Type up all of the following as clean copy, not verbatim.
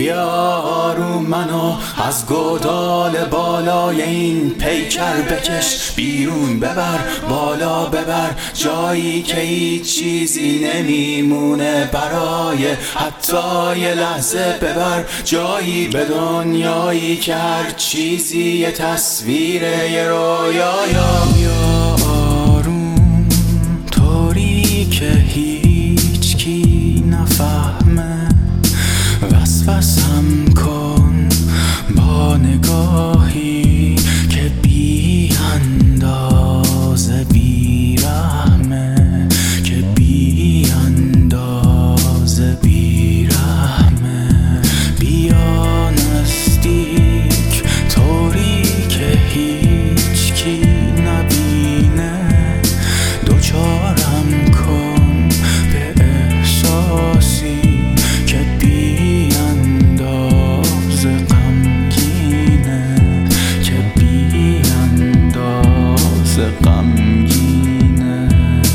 بیارو منو از گودال بالای این پیکر بکش بیرون، ببر بالا، ببر جایی که هیچ چیزی نمیمونه برای حتی یه لحظه، ببر جایی به دنیایی که هر چیزی یه تصویره، یه رویایا. یا آروم طوری که هیچ کی نفهمه، وسوسم کن با نگاهی که بی اندازه بی رحمه، که بی اندازه بی رحمه. بیا نزدیک طوری که هیچ کی نبینه، دوچارم کن به احساسی که بی اندازه غمگینه، که بی اندازه غمگینه.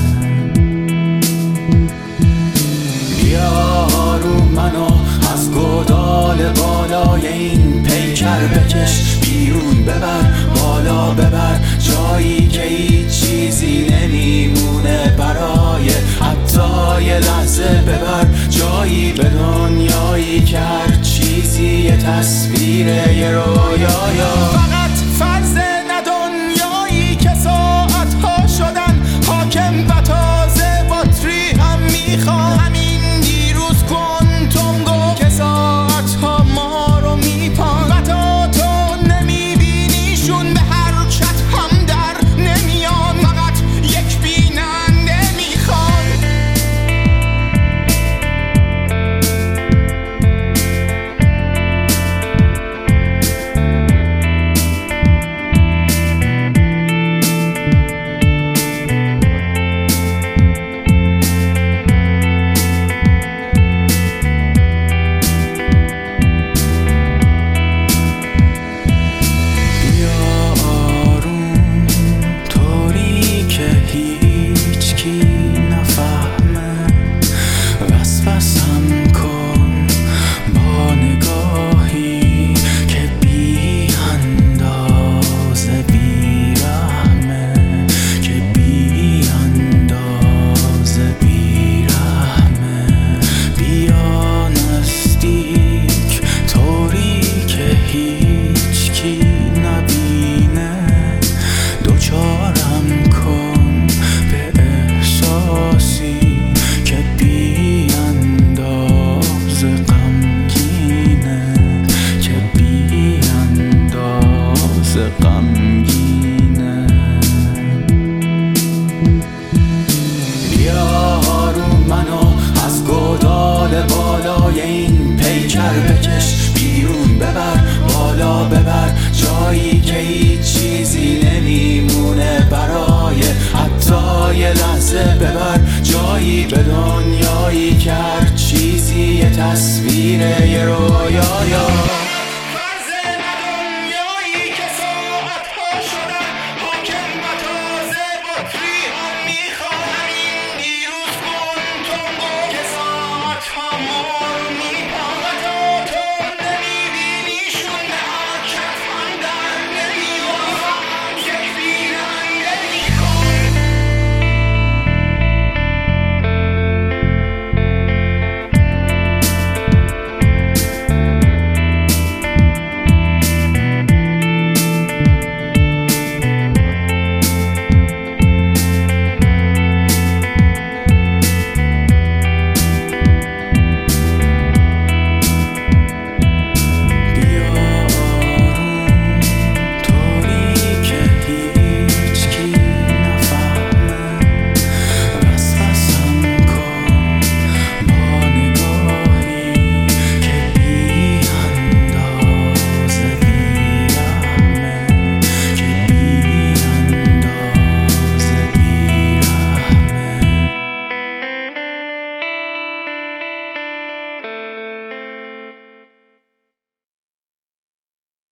بیارو منو از گودال بالای این پیکر بکش بیرون، ببر بالا، ببر جایی که هیچ چیزی نمیمونه برای حتی یه لحظه، ببر جایی به دنیایی که هر چیزی یه تصویره، یه رویایا. فقط فرض نه دنیایی که ساعتها شدن حاکم و تازه باتری هم میخوان. همین دیروز کوانتوم گفت که ساعتها ما رو میپان و تا تو نمیبینیشون به حرکت هم در نمیان، فقط یک بیننده میخوان. وسوسم کن با نگاهی که بی اندازه بی رحمه، که بی اندازه بی رحمه. بیا نزدیک طوری که هیچ کی نبینه، دوچارم کن به احساسی که بی اندازه غمگینه، که بی اندازه غمگینه. بیارو منو از گودال بالای این پیکر بکش بیرون، ببر بالا، ببر جایی که هیچ چیزی نمیمونه برای حتی یه لحظه، ببر جایی به دنیایی که هر چیزی یه تصویره، یه رویایا.